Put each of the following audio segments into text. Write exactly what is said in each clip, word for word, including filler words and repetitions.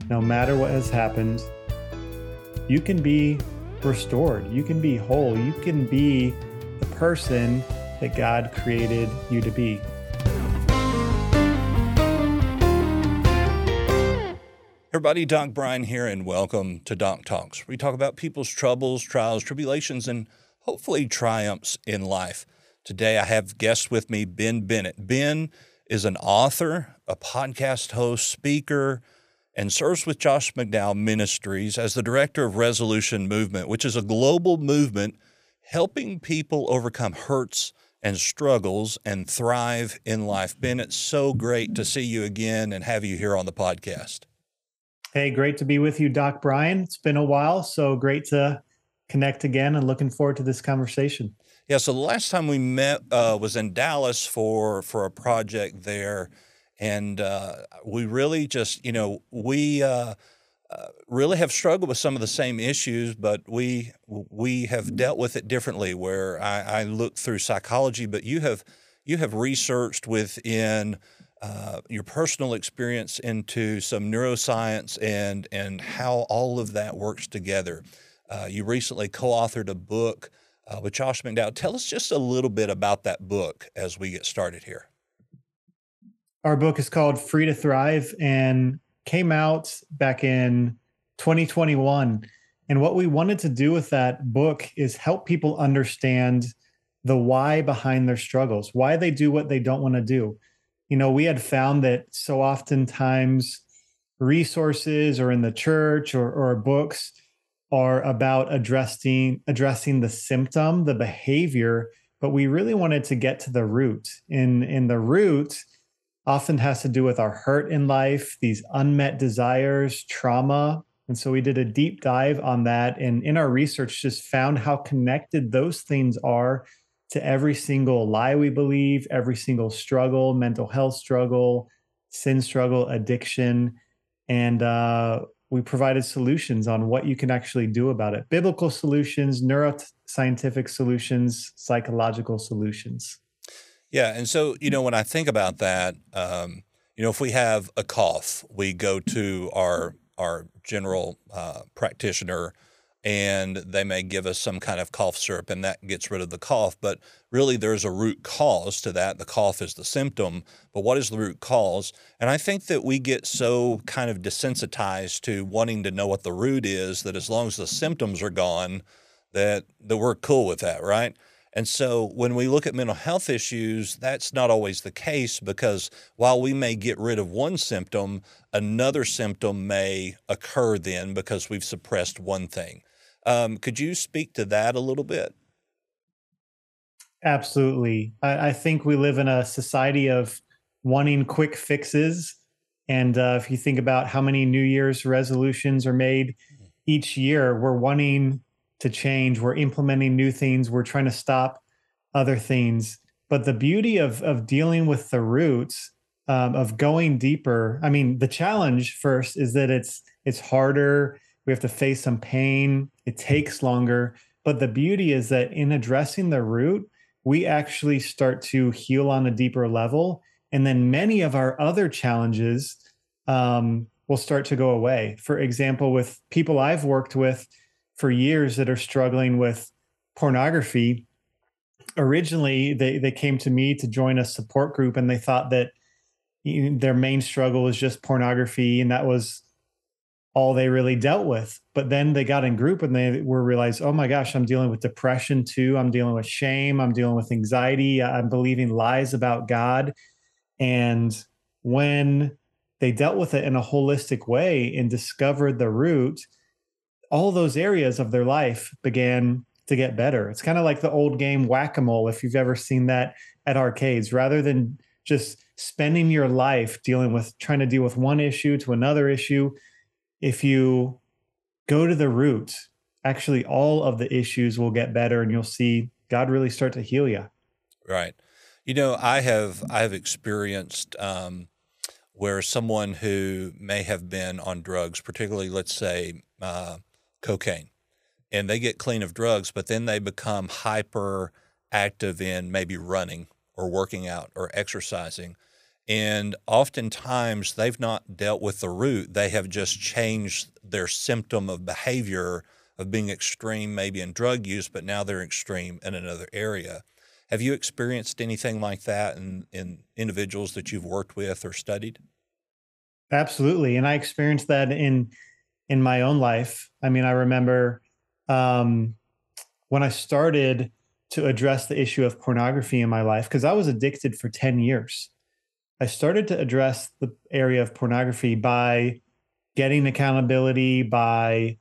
no matter what has happened, you can be restored. You can be whole. You can be the person that God created you to be. Everybody, Doc Brian here, and welcome to Doc Talks. We talk about people's troubles, trials, tribulations, and hopefully triumphs in life. Today, I have guests with me, Ben Bennett. Ben is an author, a podcast host, speaker, and serves with Josh McDowell Ministries as the director of Resolution Movement, which is a global movement helping people overcome hurts and struggles and thrive in life. Ben, it's so great to see you again and have you here on the podcast. Hey, great to be with you, Doc Brian. It's been a while, so great to connect again and looking forward to this conversation. Yeah, so the last time we met uh, was in Dallas for for a project there, and uh, we really just, you know, we uh, uh, really have struggled with some of the same issues, but we we have dealt with it differently. Where I, I look through psychology, but you have you have researched within Uh, your personal experience into some neuroscience and and how all of that works together. Uh, you recently co-authored a book uh, with Josh McDowell. Tell us just a little bit about that book as we get started here. Our book is called Free to Thrive and came out back in twenty twenty-one. And what we wanted to do with that book is help people understand the why behind their struggles, why they do what they don't want to do. You know, we had found that so oftentimes resources or in the church or, or books are about addressing addressing the symptom, the behavior, but we really wanted to get to the root. And, and the root often has to do with our hurt in life, these unmet desires, trauma. And so we did a deep dive on that. And in our research, just found how connected those things are to every single lie we believe, every single struggle, mental health struggle, sin struggle, addiction. And uh, we provided solutions on what you can actually do about it. Biblical solutions, neuroscientific solutions, psychological solutions. Yeah, and so, you know, when I think about that, um, you know, if we have a cough, we go to our, our general uh, practitioner, and they may give us some kind of cough syrup, and that gets rid of the cough. But really, there's a root cause to that. The cough is the symptom, but what is the root cause? And I think that we get so kind of desensitized to wanting to know what the root is that as long as the symptoms are gone, that, that we're cool with that, right? And so when we look at mental health issues, that's not always the case, because while we may get rid of one symptom, another symptom may occur then because we've suppressed one thing. Um, could you speak to that a little bit? Absolutely. I, I think we live in a society of wanting quick fixes. And uh, if you think about how many New Year's resolutions are made each year, we're wanting to change. We're implementing new things. We're trying to stop other things. But the beauty of, of dealing with the roots, um, of going deeper, I mean, the challenge first is that it's it's harder. We have to face some pain. It takes longer. But the beauty is that in addressing the root, we actually start to heal on a deeper level. And then many of our other challenges um, will start to go away. For example, with people I've worked with for years that are struggling with pornography, originally they, they came to me to join a support group, and they thought that you know, their main struggle was just pornography, and that was all they really dealt with. But then they got in group and they were realized, oh my gosh, I'm dealing with depression too. I'm dealing with shame. I'm dealing with anxiety. I'm believing lies about God. And when they dealt with it in a holistic way and discovered the root, all those areas of their life began to get better. It's kind of like the old game Whack-A-Mole, if you've ever seen that at arcades. Rather than just spending your life dealing with, trying to deal with one issue to another issue, if you go to the root, actually all of the issues will get better, and you'll see God really start to heal you. Right. You know, I have I have experienced um, where someone who may have been on drugs, particularly, let's say, uh, cocaine, and they get clean of drugs, but then they become hyper active in maybe running or working out or exercising. And oftentimes they've not dealt with the root. They have just changed their symptom of behavior of being extreme, maybe in drug use, but now they're extreme in another area. Have you experienced anything like that in, in individuals that you've worked with or studied? Absolutely. And I experienced that in in my own life. I mean, I remember um, when I started to address the issue of pornography in my life, because I was addicted for ten years. I started to address the area of pornography by getting accountability, by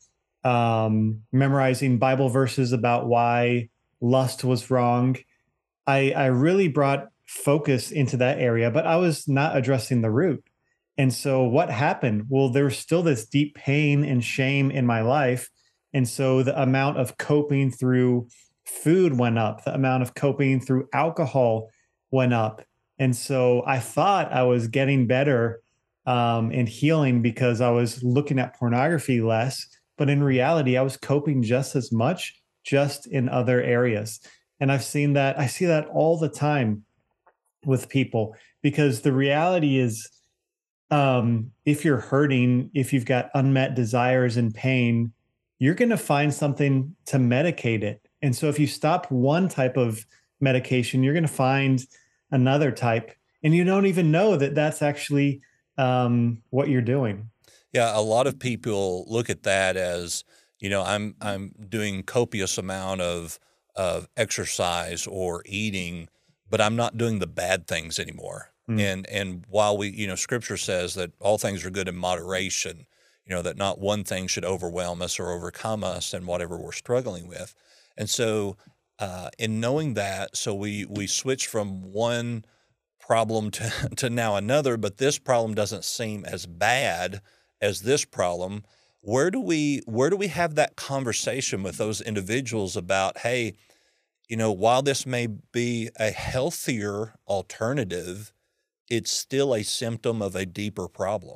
um, memorizing Bible verses about why lust was wrong. I, I really brought focus into that area, but I was not addressing the root. And so what happened? Well, there was still this deep pain and shame in my life. And so the amount of coping through food went up, the amount of coping through alcohol went up. And so I thought I was getting better um, and healing because I was looking at pornography less. But in reality, I was coping just as much, just in other areas. And I've seen that, I see that all the time with people because the reality is, um, if you're hurting, if you've got unmet desires and pain, you're going to find something to medicate it. And so if you stop one type of medication, you're going to find another type, and you don't even know that that's actually um, what you're doing. Yeah, a lot of people look at that as, you know, I'm I'm doing copious amount of of exercise or eating, but I'm not doing the bad things anymore. Mm. And and while we, you know, scripture says that all things are good in moderation, you know, that not one thing should overwhelm us or overcome us in whatever we're struggling with. And so uh, in knowing that, so we we switch from one problem to, to now another, but this problem doesn't seem as bad as this problem. Where do we where do we have that conversation with those individuals about, hey, you know, while this may be a healthier alternative, it's still a symptom of a deeper problem?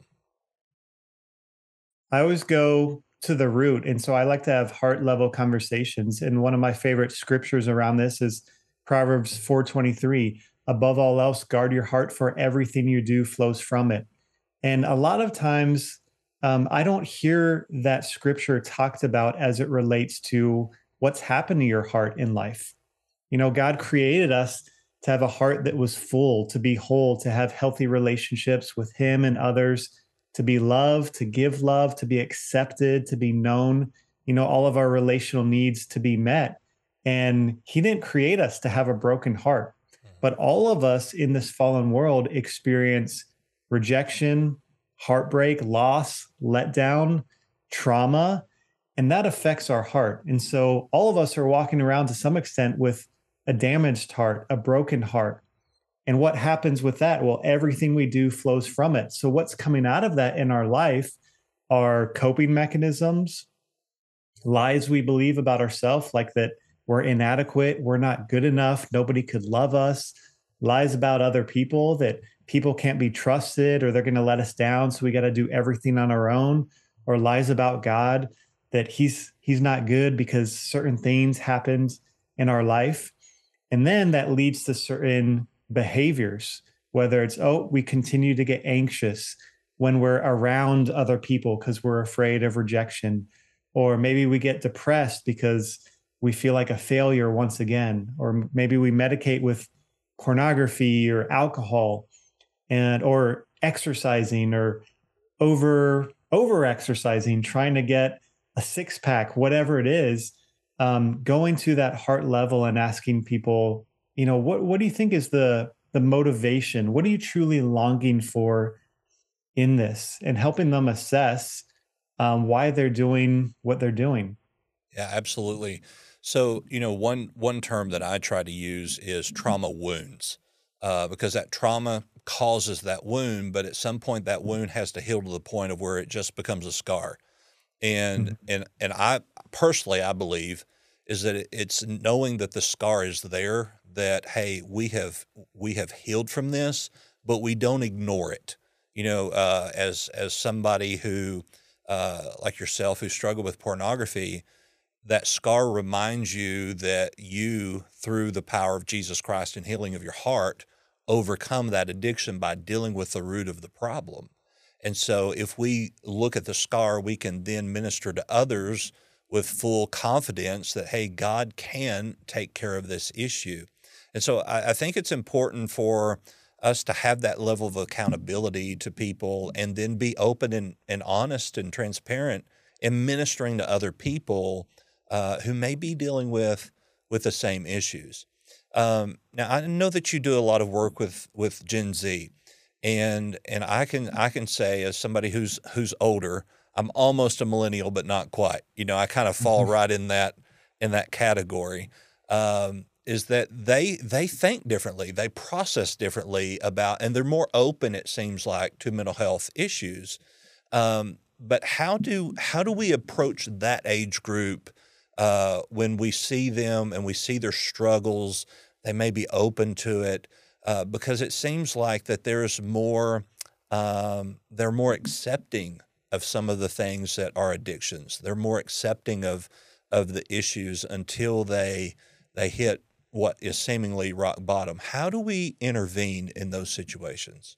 I always go to the root. And so I like to have heart level conversations. And one of my favorite scriptures around this is Proverbs four twenty-three. Above all else, guard your heart, for everything you do flows from it. And a lot of times, um, I don't hear that scripture talked about as it relates to what's happened to your heart in life. You know, God created us to have a heart that was full, to be whole, to have healthy relationships with Him and others, to be loved, to give love, to be accepted, to be known, you know, all of our relational needs to be met. And He didn't create us to have a broken heart. But all of us in this fallen world experience rejection, heartbreak, loss, letdown, trauma, and that affects our heart. And so all of us are walking around to some extent with a damaged heart, a broken heart. And what happens with that? Well, everything we do flows from it. So what's coming out of that in our life are coping mechanisms, lies we believe about ourselves, like that we're inadequate, we're not good enough, nobody could love us, lies about other people, that people can't be trusted or they're going to let us down, so we got to do everything on our own, or lies about God, that he's he's not good because certain things happened in our life. And then that leads to certain behaviors, whether it's, oh, we continue to get anxious when we're around other people because we're afraid of rejection, or maybe we get depressed because we feel like a failure once again, or maybe we medicate with pornography or alcohol, and or exercising, or over over exercising, trying to get a six pack, whatever it is. Um, going to that heart level and asking people, you know, what what do you think is the the motivation? What are you truly longing for in this, and helping them assess um, why they're doing what they're doing. Yeah, absolutely. So, you know, one one term that I try to use is trauma wounds, uh, because that trauma causes that wound, but at some point that wound has to heal to the point of where it just becomes a scar. And Mhm. and and I personally, I believe is that it, it's knowing that the scar is there, that hey, we have we have healed from this, but we don't ignore it. You know, uh, as as somebody who uh, like yourself who struggled with pornography, that scar reminds you that you, through the power of Jesus Christ and healing of your heart, overcome that addiction by dealing with the root of the problem. And so if we look at the scar, we can then minister to others with full confidence that, hey, God can take care of this issue. And so I, I think it's important for us to have that level of accountability to people and then be open and, and honest and transparent in ministering to other people uh, who may be dealing with with the same issues. Um, now, I know that you do a lot of work with with Gen Z, and and I can I can say as somebody who's who's older, I'm almost a millennial, but not quite. You know, I kind of fall right in that in that category. Um, is that they they think differently, they process differently about, and they're more open, it seems like, to mental health issues. Um, but how do how do we approach that age group uh, when we see them and we see their struggles? They may be open to it uh, because it seems like that there's more um, they're more accepting of some of the things that are addictions. They're more accepting of of the issues until they they hit what is seemingly rock bottom. How do we intervene in those situations?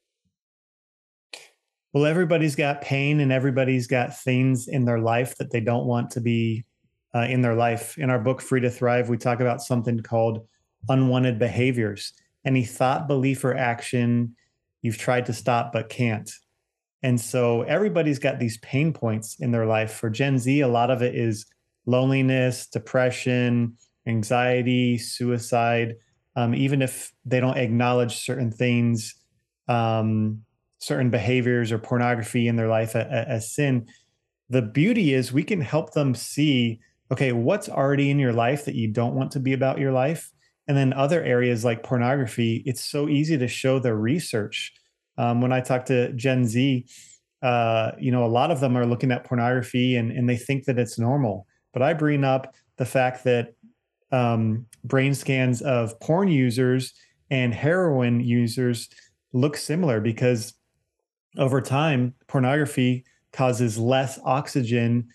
Well, everybody's got pain and everybody's got things in their life that they don't want to be uh, in their life. In our book, Free to Thrive, we talk about something called unwanted behaviors. Any thought, belief, or action you've tried to stop but can't. And so everybody's got these pain points in their life. For Gen Z, a lot of it is loneliness, depression, anxiety, suicide. Um, even if they don't acknowledge certain things, um, certain behaviors or pornography in their life as, as sin, the beauty is we can help them see, okay, what's already in your life that you don't want to be about your life? And then other areas like pornography, it's so easy to show the research. Um, when I talk to Gen Z, uh, you know, a lot of them are looking at pornography and, and they think that it's normal. But I bring up the fact that um, brain scans of porn users and heroin users look similar because over time, pornography causes less oxygen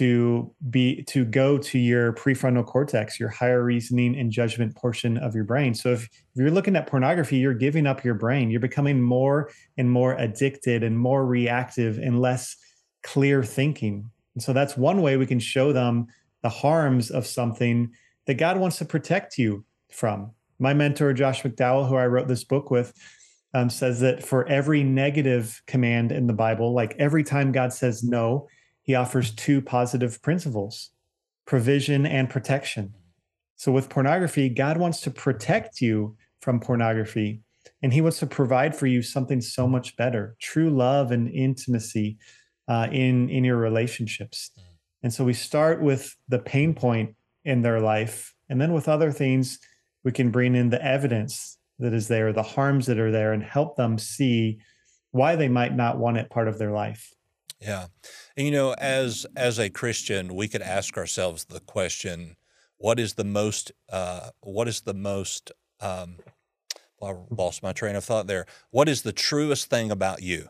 to be to go to your prefrontal cortex, your higher reasoning and judgment portion of your brain. So if, if you're looking at pornography, you're giving up your brain. You're becoming more and more addicted and more reactive and less clear thinking. And so that's one way we can show them the harms of something that God wants to protect you from. My mentor, Josh McDowell, who I wrote this book with, um, says that for every negative command in the Bible, like every time God says no, he offers two positive principles: provision and protection. So with pornography, God wants to protect you from pornography, and he wants to provide for you something so much better: true love and intimacy uh, in, in your relationships. And so we start with the pain point in their life, and then with other things, we can bring in the evidence that is there, the harms that are there, and help them see why they might not want it part of their life. Yeah. And, you know, as as a Christian, we could ask ourselves the question, what is the most, uh, what is the most, um, well, I lost my train of thought there. What is the truest thing about you?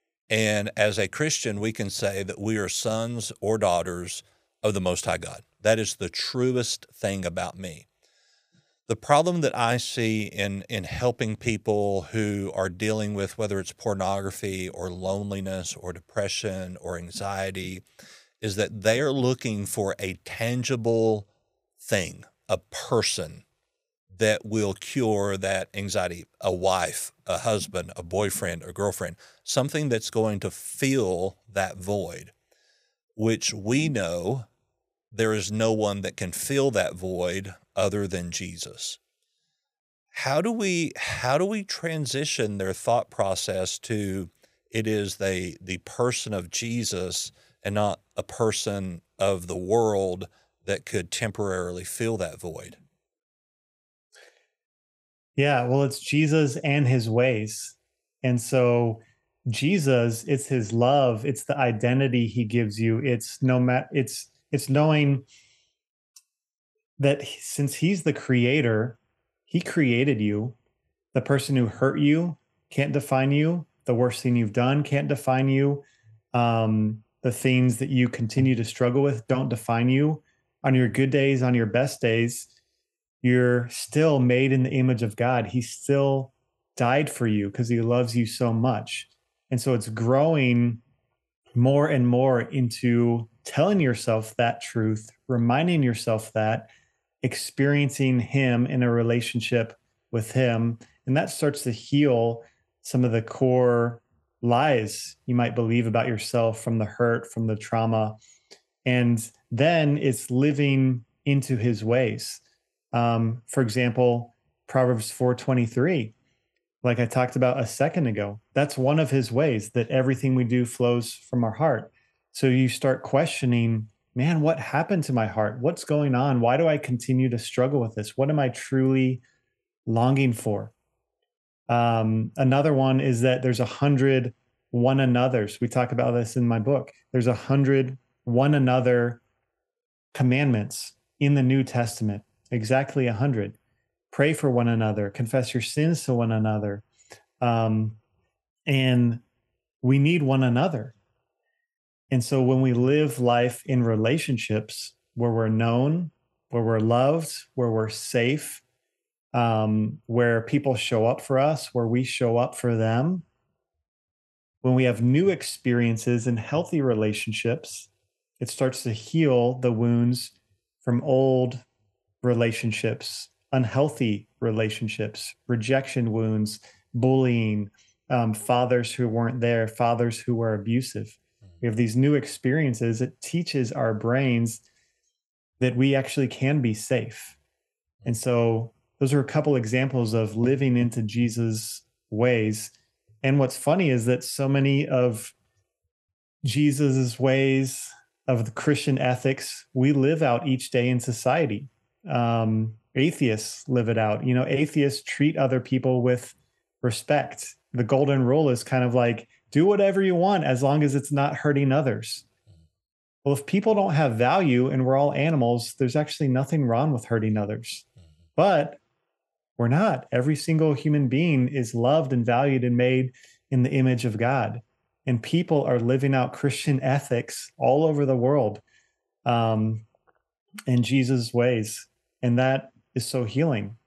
And as a Christian, we can say that we are sons or daughters of the Most High God. That is the truest thing about me. The problem that I see in, in helping people who are dealing with whether it's pornography or loneliness or depression or anxiety is that they are looking for a tangible thing, a person that will cure that anxiety, a wife, a husband, a boyfriend, a girlfriend, something that's going to fill that void, which we know there is no one that can fill that void other than Jesus. How do we how do we transition their thought process to it is the the person of Jesus and not a person of the world that could temporarily fill that void? Yeah, well, it's Jesus and his ways. And so Jesus, it's his love, it's the identity he gives you. It's no mat it's it's knowing that he- since he's the creator, he created you. The person who hurt you can't define you. The worst thing you've done can't define you. Um, the things that you continue to struggle with don't define you. On your good days, on your best days, you're still made in the image of God. He still died for you because he loves you so much. And so it's growing more and more into telling yourself that truth, reminding yourself that, experiencing him in a relationship with him. And that starts to heal some of the core lies you might believe about yourself from the hurt, from the trauma. And then it's living into his ways. Um, for example, Proverbs four twenty-three, like I talked about a second ago, that's one of his ways, that everything we do flows from our heart. So you start questioning, man, what happened to my heart? What's going on? Why do I continue to struggle with this? What am I truly longing for? Um, another one is that there's a hundred one another's. We talk about this in my book. There's a hundred one another commandments in the New Testament, exactly a hundred. Pray for one another, confess your sins to one another. Um, and we need one another. And so when we live life in relationships where we're known, where we're loved, where we're safe, um, where people show up for us, where we show up for them, when we have new experiences and healthy relationships, it starts to heal the wounds from old relationships, unhealthy relationships, rejection wounds, bullying, um, fathers who weren't there, fathers who were abusive. We have these new experiences. It teaches our brains that we actually can be safe. And so those are a couple examples of living into Jesus' ways. And what's funny is that so many of Jesus's ways, of the Christian ethics, we live out each day in society. Um, atheists live it out. You know, atheists treat other people with respect. The golden rule is kind of like, do whatever you want as long as it's not hurting others. Well, if people don't have value and we're all animals, there's actually nothing wrong with hurting others. But we're not. Every single human being is loved and valued and made in the image of God. And people are living out Christian ethics all over the world, um, in Jesus' ways. And that is so healing.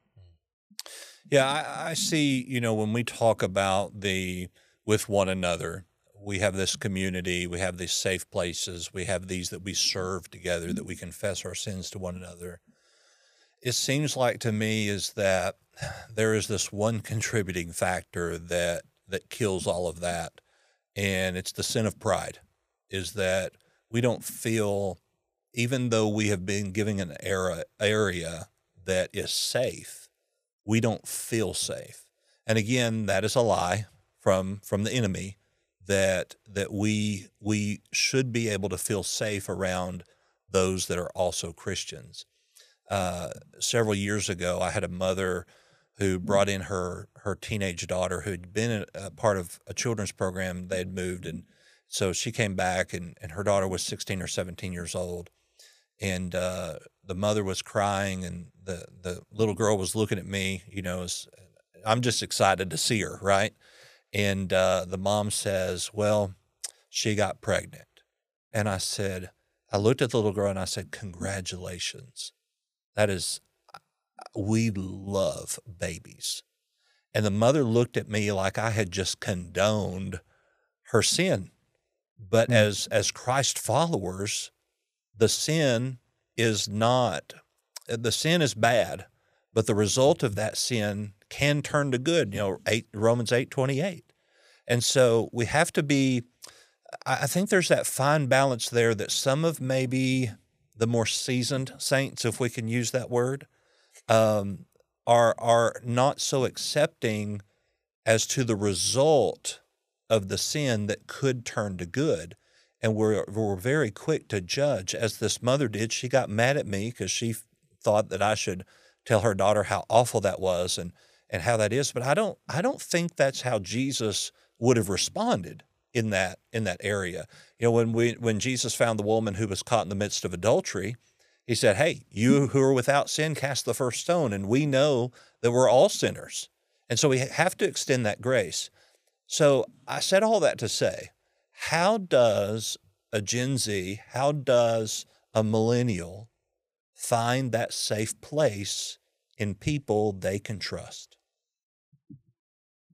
Yeah, I, I see, you know, when we talk about the with one another, we have this community, we have these safe places, we have these that we serve together, that we confess our sins to one another. It seems like to me is that there is this one contributing factor that that kills all of that, and it's the sin of pride. Is that we don't feel, even though we have been given an era area that is safe, we don't feel safe. And again, that is a lie from from the enemy, that that we we should be able to feel safe around those that are also Christians. Uh, several years ago, I had a mother who brought in her her teenage daughter who had been a, a part of a children's program. They had moved, and so she came back, and, and her daughter was sixteen or seventeen years old, and uh, the mother was crying, and the the little girl was looking at me. You know, as, I'm just excited to see her, right? And uh, the mom says, "Well, she got pregnant," and I said, I looked at the little girl and I said, "Congratulations. That is, we love babies." And the mother looked at me like I had just condoned her sin. But Mm. as as Christ followers, the sin is not, the sin is bad, but the result of that sin can turn to good, you know, eight, Romans eight twenty-eight. And so we have to be, I I think there's that fine balance there that some of maybe the more seasoned saints, if we can use that word, um, are are not so accepting as to the result of the sin that could turn to good. And we're, we're very quick to judge, as this mother did. She got mad at me because she f- thought that I should tell her daughter how awful that was and, and how that is. But I don't, I don't think that's how Jesus would have responded in that, in that area. You know, when we, when Jesus found the woman who was caught in the midst of adultery, he said, "Hey, you who are without sin, cast the first stone." And we know that we're all sinners. And so we have to extend that grace. So I said all that to say, how does a Gen Z, how does a millennial find that safe place in people they can trust?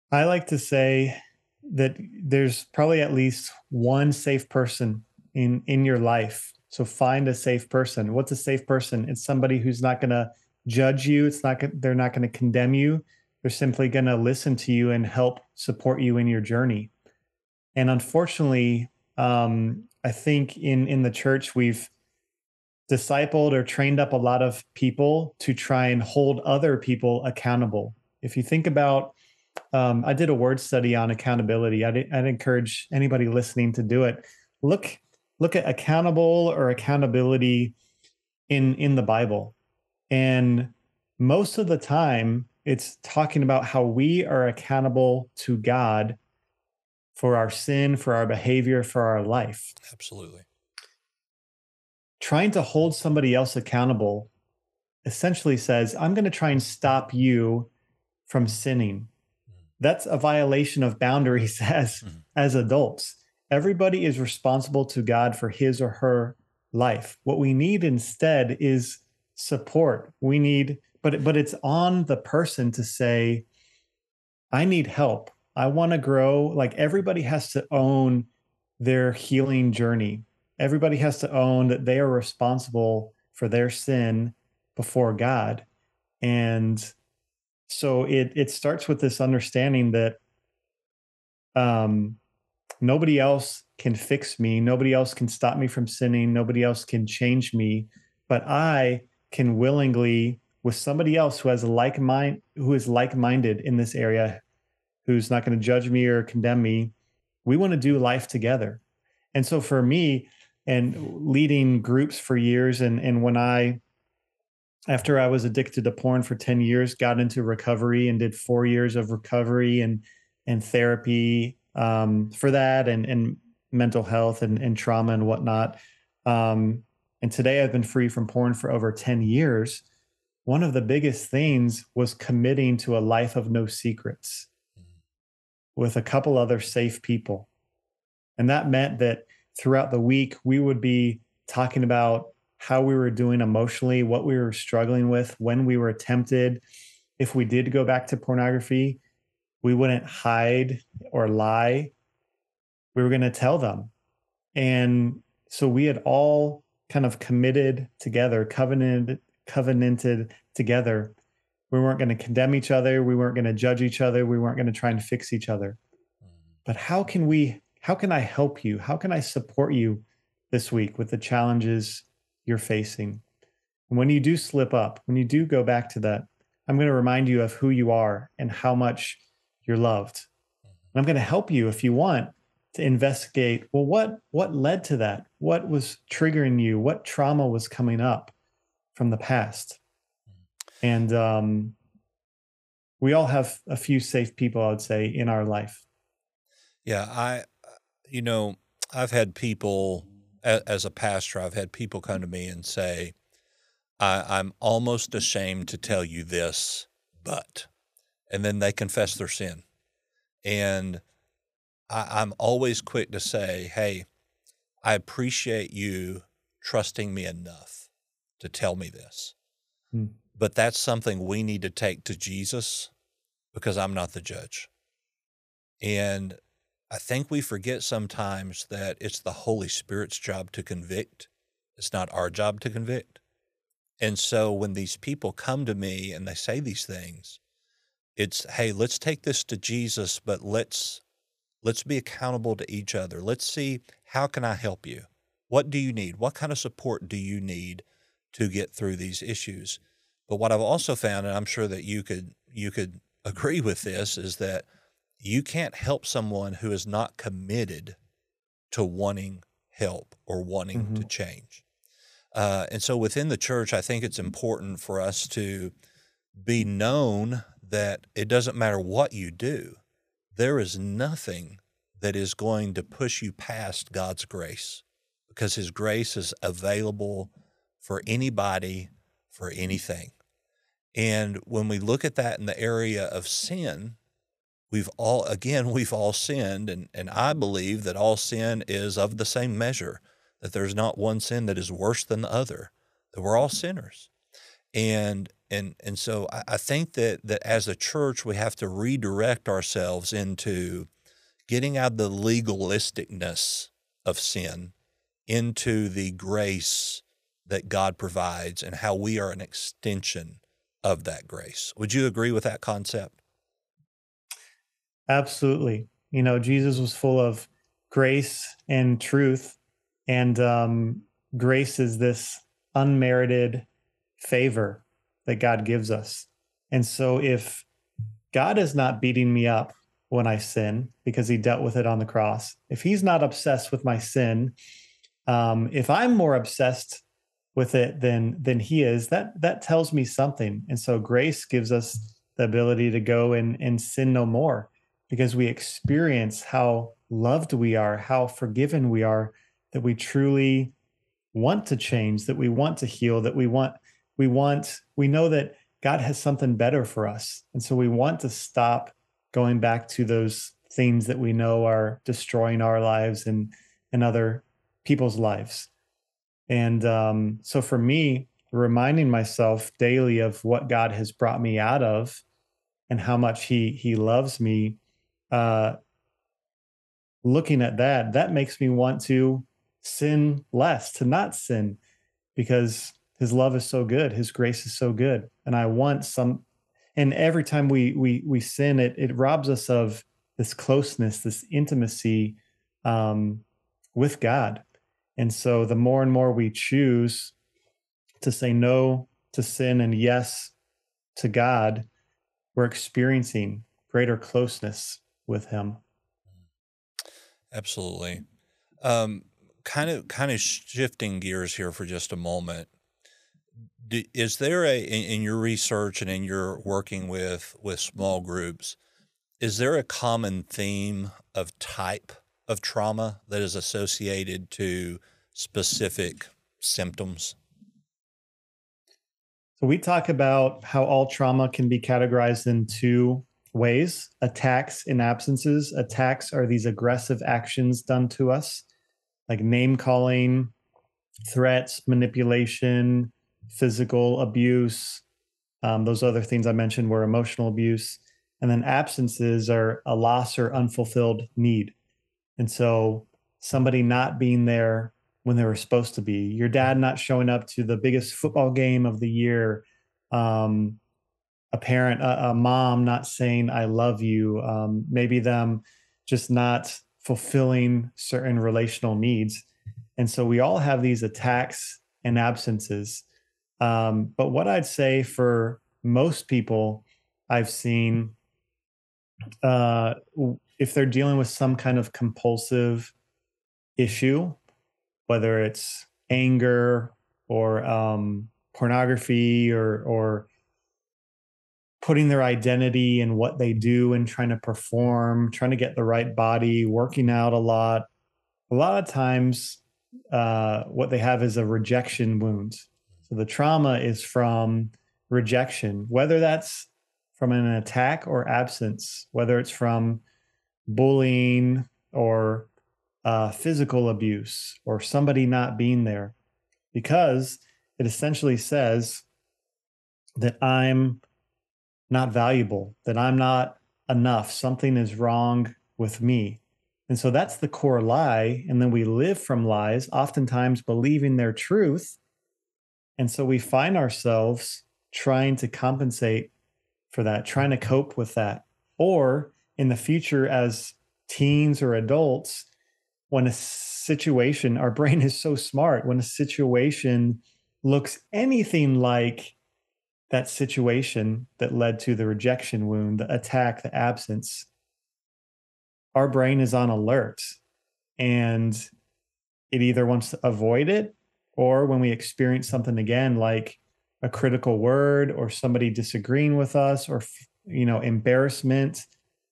I like to say that there's probably at least one safe person in in your life. So find a safe person. What's a safe person? It's somebody who's not going to judge you. It's not gon- they're not going to condemn you. They're simply going to listen to you and help support you in your journey. And unfortunately, um, I think in in the church we've discipled or trained up a lot of people to try and hold other people accountable. If you think about, um, I did a word study on accountability. I'd, I'd encourage anybody listening to do it. Look, look at accountable or accountability in in the Bible, and most of the time, it's talking about how we are accountable to God for our sin, for our behavior, for our life. Absolutely. Trying to hold somebody else accountable essentially says, I'm going to try and stop you from sinning. That's a violation of boundaries as Mhm. as adults. Everybody is responsible to God for his or her life. What we need instead is support. We need, but but it's on the person to say, I need help. I want to grow. Like everybody has to own their healing journey. Everybody has to own that they are responsible for their sin before God. And so it it starts with this understanding that um nobody else can fix me, nobody else can stop me from sinning, nobody else can change me, but I can willingly, with somebody else who has a like mind, who is like-minded in this area, who's not going to judge me or condemn me, we want to do life together. And so for me, and leading groups for years, and and when I, after I was addicted to porn for ten years, got into recovery and did four years of recovery and and therapy, um, for that, and and mental health and, and trauma and whatnot. Um, and today I've been free from porn for over ten years. One of the biggest things was committing to a life of no secrets with a couple other safe people. And that meant that throughout the week, we would be talking about how we were doing emotionally, what we were struggling with, when we were tempted. If we did go back to pornography, we wouldn't hide or lie. We were going to tell them. And so we had all kind of committed together, covenanted, covenanted together. We weren't going to condemn each other. We weren't going to judge each other. We weren't going to try and fix each other. But how can we, how can I help you? How can I support you this week with the challenges you're facing? And when you do slip up, when you do go back to that, I'm going to remind you of who you are and how much you're loved. And I'm going to help you if you want to investigate, well, what what led to that? What was triggering you? What trauma was coming up from the past? And um, we all have a few safe people, I would say, in our life. Yeah, I, you know, I've had people, a- as a pastor, I've had people come to me and say, I, I'm almost ashamed to tell you this, but, and then they confess their sin. And I, I'm always quick to say, hey, I appreciate you trusting me enough to tell me this. Mm. But that's something we need to take to Jesus because I'm not the judge. And I think we forget sometimes that it's the Holy Spirit's job to convict. It's not our job to convict. And so when these people come to me and they say these things, it's, hey, let's take this to Jesus, but let's let's be accountable to each other. Let's see, how can I help you? What do you need? What kind of support do you need to get through these issues? But what I've also found, and I'm sure that you could you could agree with this, is that you can't help someone who is not committed to wanting help or wanting to Mhm. change. Uh, and so within the church, I think it's important for us to be known that it doesn't matter what you do, there is nothing that is going to push you past God's grace because his grace is available for anybody, for anything. And when we look at that in the area of sin, we've all, again, we've all sinned. And, and I believe that all sin is of the same measure, that there's not one sin that is worse than the other, that we're all sinners. And And and so I, I think that that as a church we have to redirect ourselves into getting out of the legalisticness of sin into the grace that God provides and how we are an extension of that grace. Would you agree with that concept? Absolutely. You know, Jesus was full of grace and truth, and um, grace is this unmerited favor that God gives us. And so if God is not beating me up when I sin because he dealt with it on the cross, if he's not obsessed with my sin, um, if I'm more obsessed with it than than he is, that that tells me something. And so grace gives us the ability to go and, and sin no more because we experience how loved we are, how forgiven we are, that we truly want to change, that we want to heal, that we want, we want, we know that God has something better for us. And so we want to stop going back to those things that we know are destroying our lives and, and other people's lives. And um, so for me, reminding myself daily of what God has brought me out of and how much he he loves me, uh, looking at that, that makes me want to sin less, to not sin, because his love is so good, his grace is so good. And I want some, and every time we we we sin, it it robs us of this closeness, this intimacy um, with God. And so the more and more we choose to say no to sin and yes to God, we're experiencing greater closeness with him. Absolutely. Um, kind of kind of shifting gears here for just a moment. Do, is there a in, in your research and in your working with with small groups, is there a common theme of type of trauma that is associated to specific symptoms? So we talk about how all trauma can be categorized in two ways: attacks and absences. Attacks are these aggressive actions done to us, like name calling, threats, manipulation, physical abuse. Um, those other things I mentioned were emotional abuse. And then absences are a loss or unfulfilled need. And so somebody not being there when they were supposed to be, your dad not showing up to the biggest football game of the year, um, a parent, a, a mom not saying, I love you, um, maybe them just not fulfilling certain relational needs. And so we all have these attacks and absences. Um, but what I'd say for most people I've seen, uh, if they're dealing with some kind of compulsive issue, whether it's anger or um, pornography or or putting their identity in what they do and trying to perform, trying to get the right body, working out a lot. A lot of times, uh, what they have is a rejection wound. So the trauma is from rejection, whether that's from an attack or absence, whether it's from bullying or uh, physical abuse or somebody not being there, because it essentially says that I'm not valuable, that I'm not enough. Something is wrong with me. And so that's the core lie. And then we live from lies, oftentimes believing their truth. And so we find ourselves trying to compensate for that, trying to cope with that. Or in the future, as teens or adults, when a situation, our brain is so smart, when a situation looks anything like that situation that led to the rejection wound, the attack, the absence, our brain is on alert and it either wants to avoid it, or when we experience something again, like a critical word or somebody disagreeing with us or, you know, embarrassment,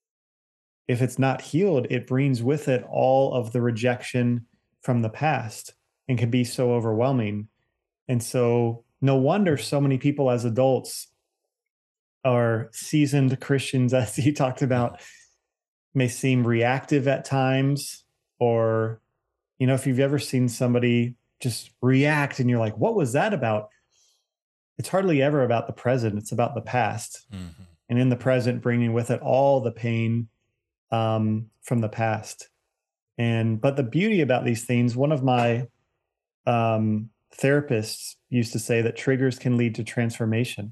if it's not healed, it brings with it all of the rejection from the past and can be so overwhelming. And so no wonder so many people as adults are seasoned Christians, as you talked about, may seem reactive at times. Or, you know, if you've ever seen somebody just react and you're like, what was that about? it's hardly ever about the present. It's about the past. Mm-hmm. And in the present, bringing with it all the pain um, from the past. And, but the beauty about these things, one of my um, therapists used to say that triggers can lead to transformation.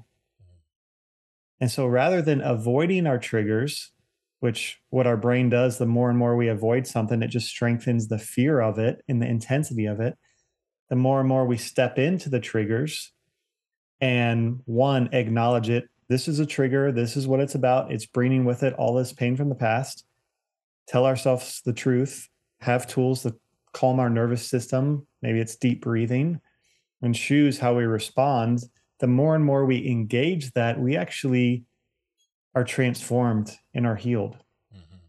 And so rather than avoiding our triggers, which what our brain does, the more and more we avoid something, it just strengthens the fear of it and the intensity of it. The more and more we step into the triggers and one, acknowledge it. This is a trigger. This is what it's about. It's bringing with it all this pain from the past. Tell ourselves the truth, have tools to calm our nervous system. Maybe it's deep breathing, and choose how we respond. The more and more we engage that, we actually are transformed and are healed. Mm-hmm.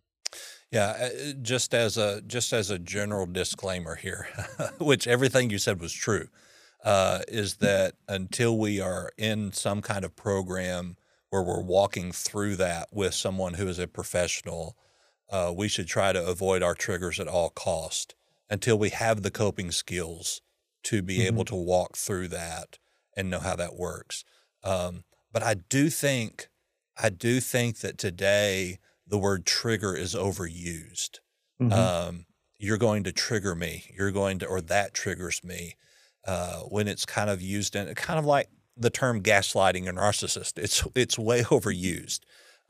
Yeah, uh, just as a just as a general disclaimer here, which everything you said was true, uh, is that until we are in some kind of program where we're walking through that with someone who is a professional, uh, we should try to avoid our triggers at all cost until we have the coping skills to be Mm-hmm. able to walk through that and know how that works. Um, but I do think, I do think that today the word trigger is overused. Mm-hmm. Um, you're going to trigger me. You're going to, or that triggers me. Uh, when it's kind of used in kind of like the term gaslighting or narcissist, it's it's way overused.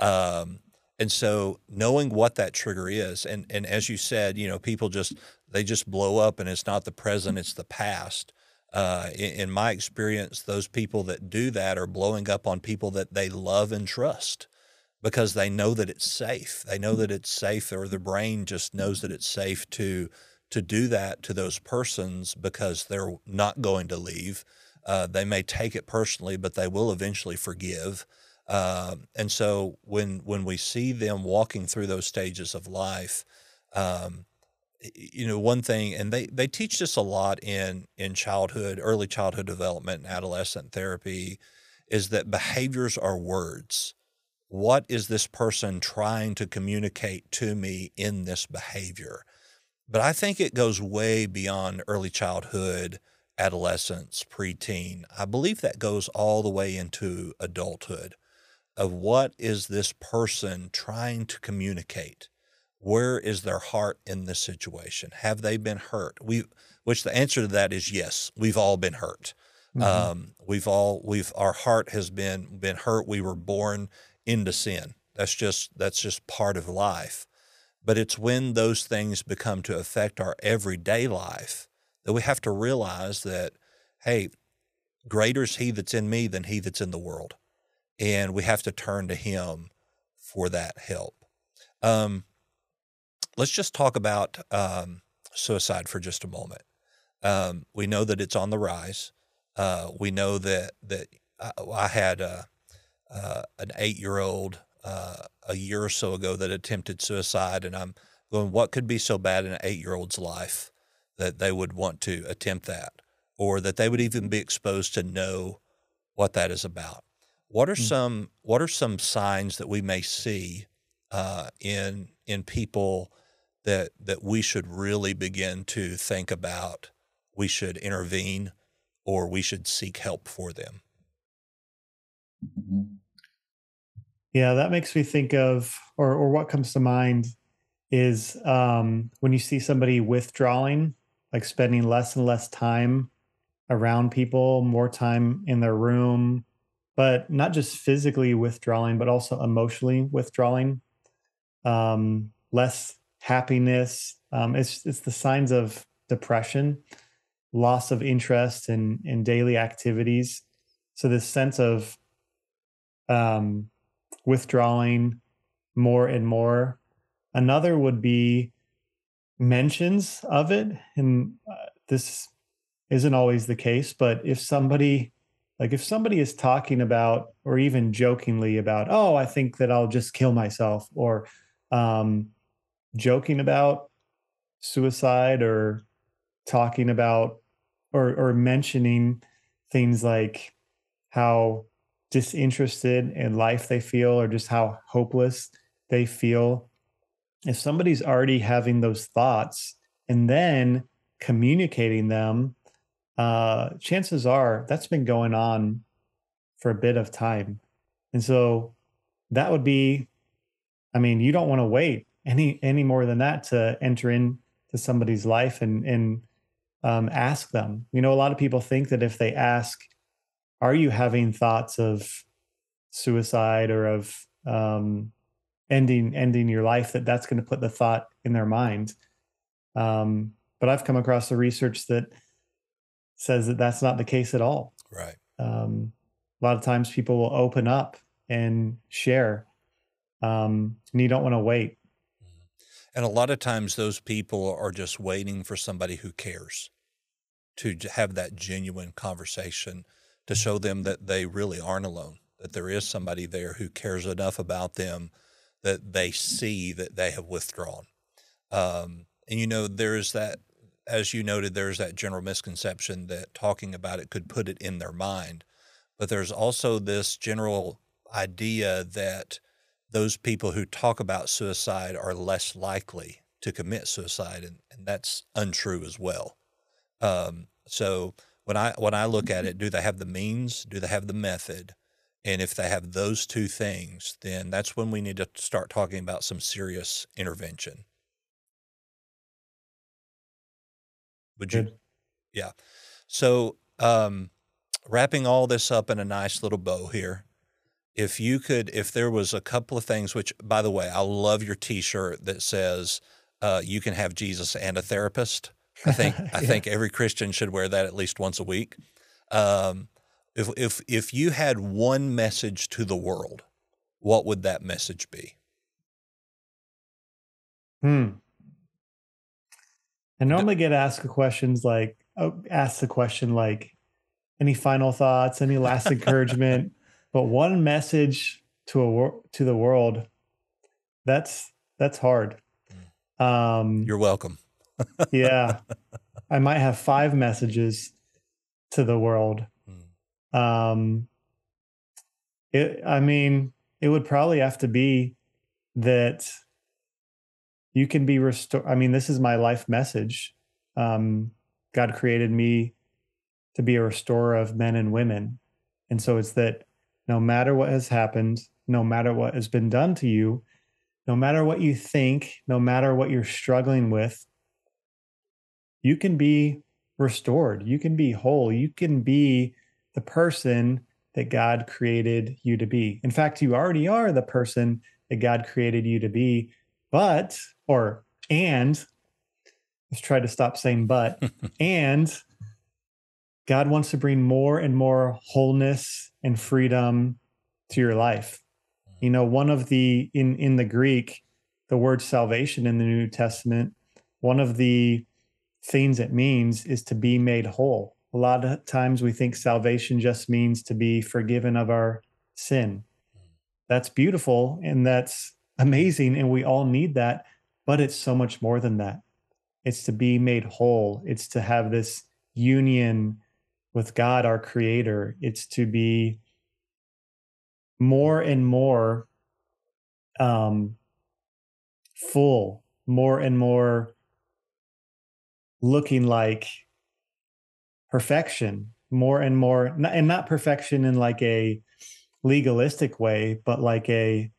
Um, and so knowing what that trigger is, and and as you said, you know, people just they just blow up, and it's not the present, it's the past. Uh, in, in my experience, those people that do that are blowing up on people that they love and trust because they know that it's safe. They know that it's safe, or the brain just knows that it's safe to to do that to those persons because they're not going to leave. Uh, they may take it personally, but they will eventually forgive. Uh, and so when when we see them walking through those stages of life, um, you know, one thing, and they, they teach this a lot in, in childhood, early childhood development and adolescent therapy, is that behaviors are words. What is this person trying to communicate to me in this behavior? But I think it goes way beyond early childhood, adolescence, preteen. I believe that goes all the way into adulthood of what is this person trying to communicate? Where is their heart in this situation? Have they been hurt? We, which the answer to that is yes. We've all been hurt. Mm-hmm. Um, we've all we've our heart has been been hurt. We were born into sin. That's just that's just part of life. But it's when those things become to affect our everyday life that we have to realize that, hey, greater is He that's in me than he that's in the world, and we have to turn to Him for that help. Um, Let's just talk about um, suicide for just a moment. Um, we know that it's on the rise. Uh, we know that that I, I had a, uh, an eight-year-old uh, a year or so ago that attempted suicide, and I'm going, what could be so bad in an eight-year-old's life that they would want to attempt that, or that they would even be exposed to know what that is about? What are Mm-hmm. some What are some signs that we may see uh, in in people that that we should really begin to think about, we should intervene, or we should seek help for them? Yeah, that makes me think of, or or what comes to mind is um, when you see somebody withdrawing, like spending less and less time around people, more time in their room, but not just physically withdrawing, but also emotionally withdrawing, um, less happiness. Um, it's it's the signs of depression, loss of interest in in daily activities. So this sense of um, withdrawing more and more. Another would be mentions of it, and uh, this isn't always the case, but if somebody like if somebody is talking about, or even jokingly about, oh, I think that I'll just kill myself, or um, joking about suicide, or talking about, or or mentioning things like how disinterested in life they feel, or just how hopeless they feel. If somebody's already having those thoughts and then communicating them, uh, chances are that's been going on for a bit of time. And so that would be, I mean, you don't want to wait any any more than that to enter into somebody's life and and um, ask them. You know, a lot of people think that if they ask, "Are you having thoughts of suicide or of um, ending ending your life?" that that's going to put the thought in their mind. Um, but I've come across the research that says that that's not the case at all. Right. Um, a lot of times people will open up and share, um, and you don't want to wait. And a lot of times those people are just waiting for somebody who cares to j- have that genuine conversation to show them that they really aren't alone, that there is somebody there who cares enough about them that they see that they have withdrawn. Um, and, you know, there's that, as you noted, there's that general misconception that talking about it could put it in their mind. But there's also this general idea that those people who talk about suicide are less likely to commit suicide, and, and that's untrue as well. Um, so when I when I look at it, do they have the means? Do they have the method? And if they have those two things, then that's when we need to start talking about some serious intervention. Would you? Good. Yeah. So um, wrapping all this up in a nice little bow here, if you could, if there was a couple of things, which, by the way, I love your T-shirt that says uh, "You can have Jesus and a therapist." I think I Yeah. think every Christian should wear that at least once a week. Um, if if if you had one message to the world, what would that message be? Hmm. I D- normally get asked questions like, oh, asked the question like, any final thoughts, any last encouragement? But one message to a wor- to the world, that's that's hard. Um, You're welcome. yeah, I might have five messages to the world. Mm. Um, it, I mean, it would probably have to be that you can be restored. I mean, this is my life message. Um, God created me to be a restorer of men and women. And so it's that no matter what has happened, no matter what has been done to you, no matter what you think, no matter what you're struggling with, you can be restored. You can be whole. You can be the person that God created you to be. In fact, you already are the person that God created you to be. But, or, and, let's try to stop saying but, and God wants to bring more and more wholeness and freedom to your life. You know, one of the, in, in the Greek, the word salvation in the New Testament, one of the things it means is to be made whole. A lot of times we think salvation just means to be forgiven of our sin. That's beautiful and that's amazing. And we all need that. But it's so much more than that. It's to be made whole, it's to have this union with God, our creator. It's to be more and more um, full, more and more looking like perfection, more and more, and not perfection in like a legalistic way, but like a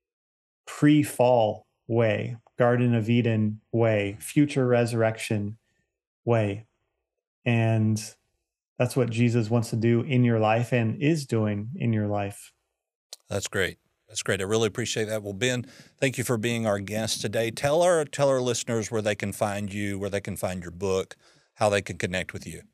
pre-fall way, Garden of Eden way, future resurrection way. And that's what Jesus wants to do in your life and is doing in your life. That's great. That's great. I really appreciate that. Well, Ben, thank you for being our guest today. Tell our tell our listeners where they can find you, where they can find your book, how they can connect with you.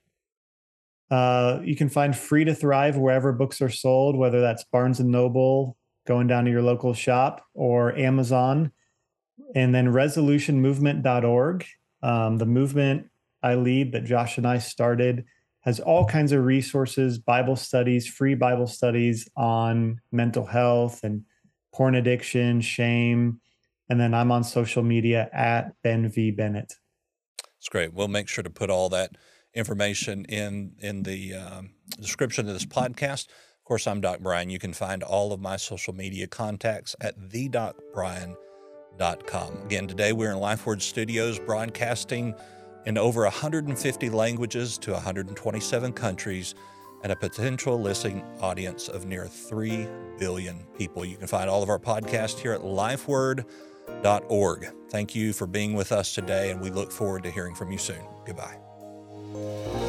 Uh, you can find Free to Thrive wherever books are sold, whether that's Barnes and Noble, going down to your local shop, or Amazon. And then resolution movement dot org. Um, the movement I lead that Josh and I started has all kinds of resources, Bible studies, free Bible studies on mental health and porn addiction, shame. And then I'm on social media at Ben V. Bennett. It's great. We'll make sure to put all that information in in the um, description of this podcast. Of course, I'm Doc Brian. You can find all of my social media contacts at the doc brian dot com. Again, today we're in LifeWord Studios broadcasting in over one hundred fifty languages to one hundred twenty-seven countries. and a potential listening audience of near three billion people. You can find all of our podcasts here at lifeword dot org. Thank you for being with us today, and we look forward to hearing from you soon. Goodbye.